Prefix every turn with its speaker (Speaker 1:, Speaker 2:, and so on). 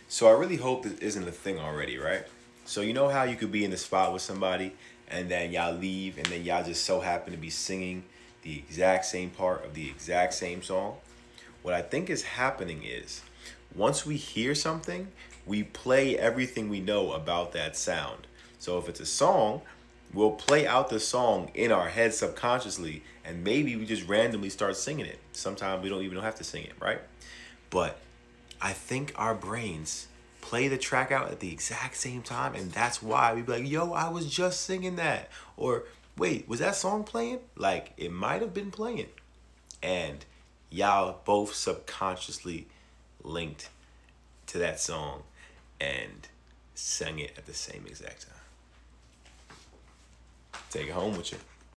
Speaker 1: So I really hope this isn't a thing already, right? So you know how you could be in the spot with somebody and then y'all leave and then y'all just so happen to be singing the exact same part of the exact same song? What I think is happening is once we hear something, we play everything we know about that sound. So if it's a song, we'll play out the song in our head subconsciously and maybe we just randomly start singing it. Sometimes we don't even have to sing it, right? But I think our brains play the track out at the exact same time, and that's why we be like, yo, I was just singing that. Or, wait, was that song playing? Like, it might have been playing. And y'all both subconsciously linked to that song and sang it at the same exact time. Take it home with you.